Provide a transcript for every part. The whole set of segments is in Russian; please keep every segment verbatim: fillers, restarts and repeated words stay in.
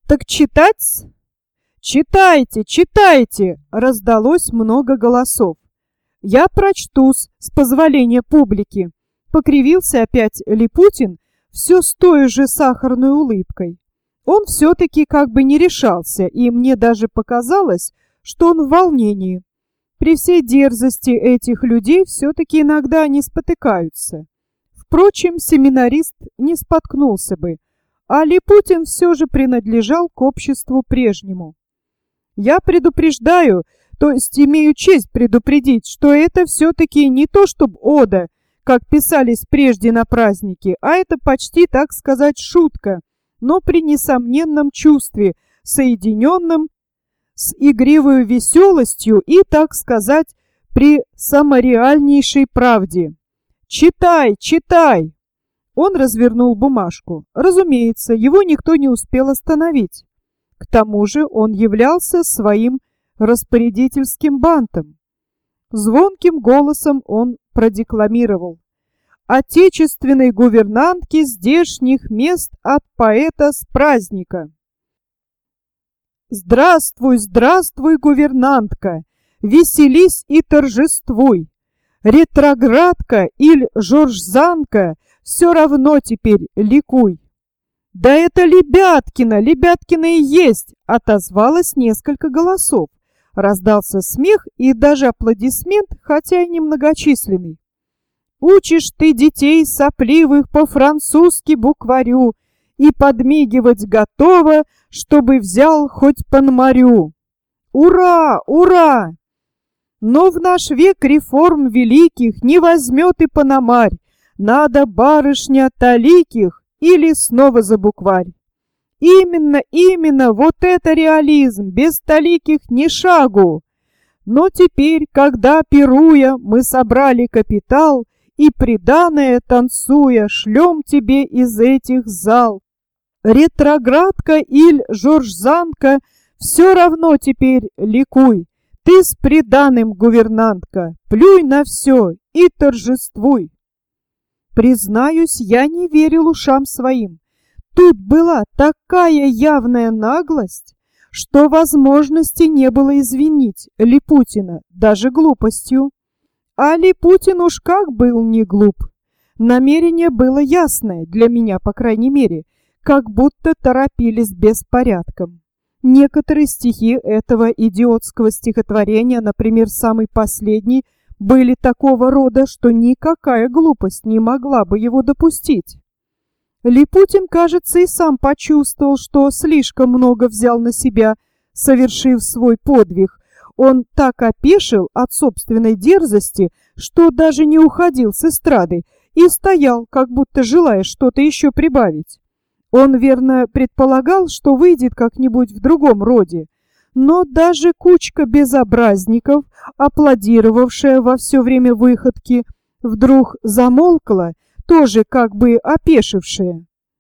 Так читать? Читайте, читайте!» — раздалось много голосов. «Я прочтусь, с позволения публики», — покривился опять Липутин, все с той же сахарной улыбкой. Он все-таки как бы не решался, и мне даже показалось, что он в волнении. При всей дерзости этих людей все-таки иногда они спотыкаются. Впрочем, семинарист не споткнулся бы, а Липутин все же принадлежал к обществу прежнему. «Я предупреждаю, то есть имею честь предупредить, что это все-таки не то чтобы ода, как писались прежде на празднике, а это почти, так сказать, шутка, но при несомненном чувстве, соединенном с игривой веселостью и, так сказать, при самореальнейшей правде. Читай, читай!» Он развернул бумажку. Разумеется, его никто не успел остановить. К тому же он являлся своим распорядительским бантом. Звонким голосом он продекламировал: «Отечественной гувернантке здешних мест от поэта с праздника». «Здравствуй, здравствуй, гувернантка, веселись и торжествуй. Ретроградка или жоржзанка, все равно теперь ликуй». «Да это Лебяткина, Лебяткина и есть!» — отозвалось несколько голосов. Раздался смех и даже аплодисмент, хотя и немногочисленный. «Учишь ты детей сопливых по-французски букварю и подмигивать готова, чтобы взял хоть панмарю». «Ура! Ура!» Но в наш век реформ великих не возьмет и пономарь. Надо, барышня, таликих или снова за букварь. Именно, именно, вот это реализм, без таликих ни шагу. Но теперь, когда, пируя, мы собрали капитал и приданое, танцуя, шлем тебе из этих зал. Ретроградка или жоржзанка, все равно теперь ликуй. Ты с приданым, гувернантка, плюй на все и торжествуй. Признаюсь, я не верил ушам своим. Тут была такая явная наглость, что возможности не было извинить Липутина даже глупостью. А Липутин уж как был не глуп. Намерение было ясное, для меня, по крайней мере, как будто торопились беспорядком. Некоторые стихи этого идиотского стихотворения, например, самый последний, были такого рода, что никакая глупость не могла бы его допустить. Липутин, кажется, и сам почувствовал, что слишком много взял на себя, совершив свой подвиг. Он так опешил от собственной дерзости, что даже не уходил с эстрады и стоял, как будто желая что-то еще прибавить. Он, верно, предполагал, что выйдет как-нибудь в другом роде, но даже кучка безобразников, аплодировавшая во все время выходки, вдруг замолкла, тоже как бы опешившая.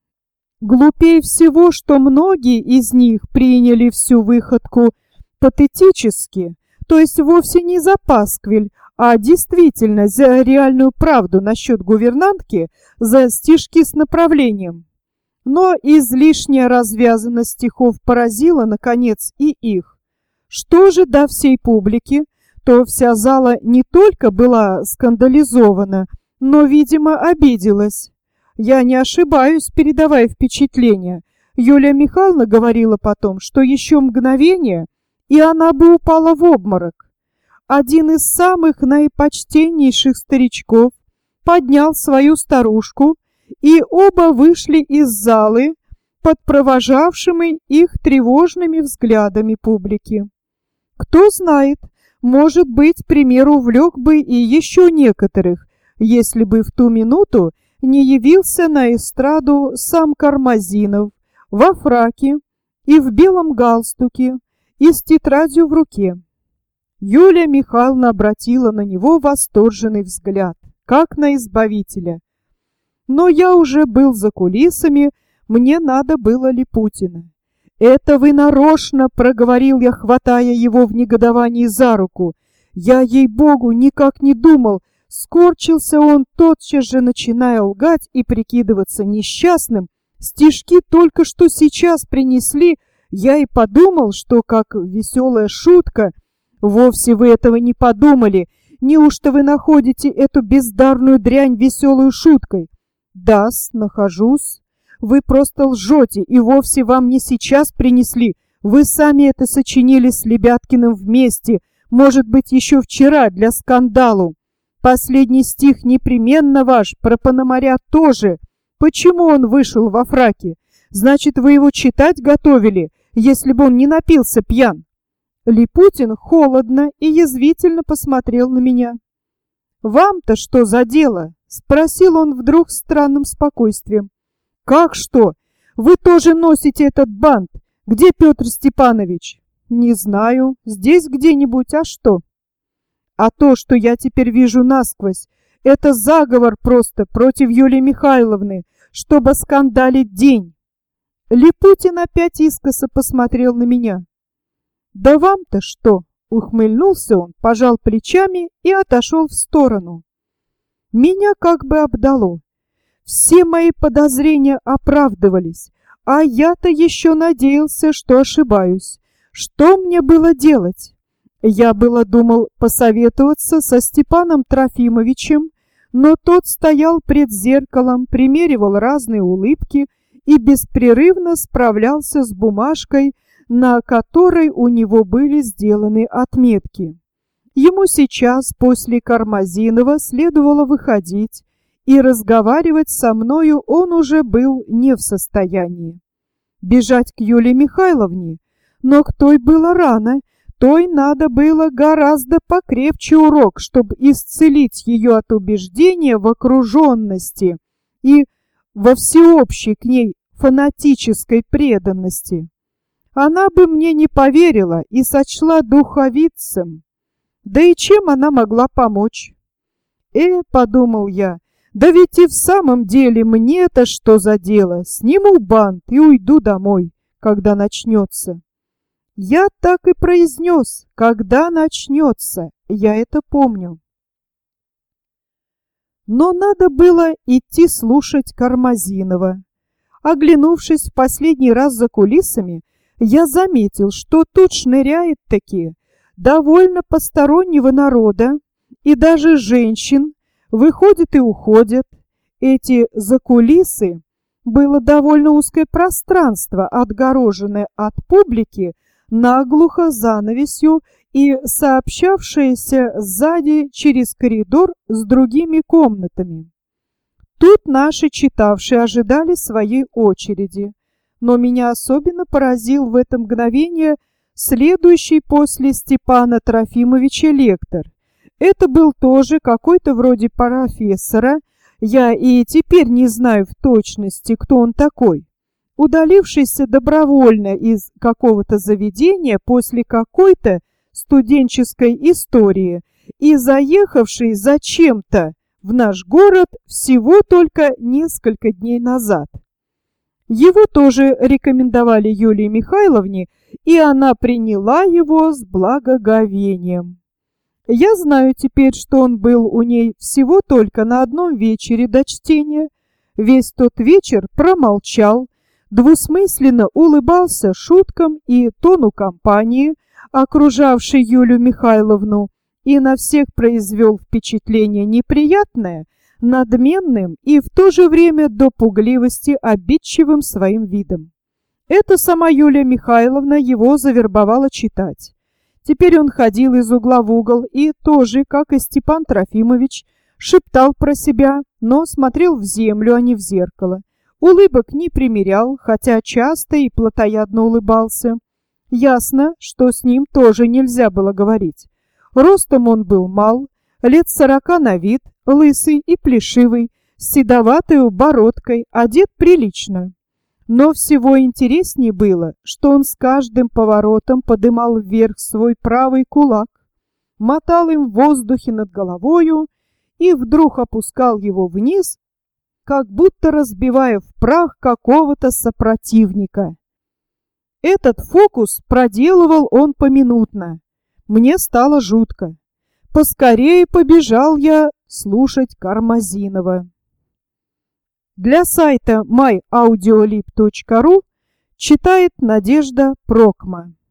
Глупее всего, что многие из них приняли всю выходку патетически, то есть вовсе не за пасквиль, а действительно за реальную правду насчет гувернантки, за стишки с направлением. Но излишняя развязанность стихов поразила, наконец, и их. Что же до всей публики, то вся зала не только была скандализована, но, видимо, обиделась. Я не ошибаюсь, передавая впечатление. Юлия Михайловна говорила потом, что еще мгновение, и она бы упала в обморок. Один из самых наипочтеннейших старичков поднял свою старушку, и оба вышли из залы под провожавшими их тревожными взглядами публики. Кто знает, может быть, пример увлек бы и еще некоторых, если бы в ту минуту не явился на эстраду сам Кармазинов во фраке и в белом галстуке и с тетрадью в руке. Юлия Михайловна обратила на него восторженный взгляд, как на избавителя. Но я уже был за кулисами, мне надо было Липутина. «Это вы нарочно!» — проговорил я, хватая его в негодовании за руку. Я, ей-богу, никак не думал. Скорчился он, тотчас же начиная лгать и прикидываться несчастным. Стишки только что сейчас принесли, Я и подумал, что как веселая шутка. Вовсе вы этого не подумали. Неужто вы находите эту бездарную дрянь веселой шуткой? Да-с, нахожусь. Вы просто лжете, и вовсе вам не сейчас принесли. Вы сами это сочинили с Лебяткиным вместе, может быть, еще вчера для скандалу. Последний стих непременно ваш, про Пономаря тоже. Почему он вышел во фраке? Значит, вы его читать готовили, если бы он не напился пьян. Липутин холодно и язвительно посмотрел на меня. «Вам-то что за дело?» — спросил он вдруг странным спокойствием. «Как что? Вы тоже носите этот бант. Где Петр Степанович?» «Не знаю. Здесь где-нибудь. А что?» «А то, что я теперь вижу насквозь, это заговор просто против Юлии Михайловны, чтобы скандалить день». Липутин опять искоса посмотрел на меня. «Да вам-то что?» — ухмыльнулся он, пожал плечами и отошел в сторону. Меня как бы обдало. Все мои подозрения оправдывались, а я-то еще надеялся, что ошибаюсь. Что мне было делать? Я было думал посоветоваться со Степаном Трофимовичем, но тот стоял пред зеркалом, примеривал разные улыбки и беспрерывно справлялся с бумажкой, на которой у него были сделаны отметки. Ему сейчас, после Кармазинова, следовало выходить, и разговаривать со мною он уже был не в состоянии. Бежать к Юлии Михайловне? Но к той было рано, той надо было гораздо покрепче урок, чтобы исцелить ее от убеждения в окруженности и во всеобщей к ней фанатической преданности. Она бы мне не поверила и сочла духовицем. Да и чем она могла помочь? Э, подумал я, да ведь и в самом деле мне-то что за дело? Сниму бант и уйду домой, когда начнется. Я так и произнес, когда начнется, я это помню. Но надо было идти слушать Кармазинова. Оглянувшись в последний раз за кулисами, я заметил, что тут шныряет-таки довольно постороннего народа, и даже женщин, выходят и уходят. Эти закулисы было довольно узкое пространство, отгороженное от публики наглухо занавесью и сообщавшееся сзади через коридор с другими комнатами. Тут наши читавшие ожидали своей очереди. Но меня особенно поразил в это мгновение следующий после Степана Трофимовича лектор. Это был тоже какой-то вроде профессора, я и теперь не знаю в точности, кто он такой, удалившийся добровольно из какого-то заведения после какой-то студенческой истории и заехавший зачем-то в наш город всего только несколько дней назад. Его тоже рекомендовали Юлии Михайловне, и она приняла его с благоговением. Я знаю теперь, что он был у ней всего только на одном вечере до чтения. Весь тот вечер промолчал, двусмысленно улыбался шуткам и тону компании, окружавшей Юлию Михайловну, и на всех произвел впечатление неприятное, надменным и в то же время до пугливости обидчивым своим видом. Это сама Юлия Михайловна его завербовала читать. Теперь он ходил из угла в угол и тоже, как и Степан Трофимович, шептал про себя, но смотрел в землю, а не в зеркало. Улыбок не примерял, хотя часто и плотоядно улыбался. Ясно, что с ним тоже нельзя было говорить. Ростом он был мал, лет сорока на вид, лысый и плешивый, с седоватой бородкой, одет прилично. Но всего интереснее было, что он с каждым поворотом подымал вверх свой правый кулак, мотал им в воздухе над головою и вдруг опускал его вниз, как будто разбивая в прах какого-то сопротивника. Этот фокус проделывал он поминутно. Мне стало жутко. Поскорее побежал я слушать Кармазинова. Для сайта май аудиолиб точка ру Читает Надежда Прокма.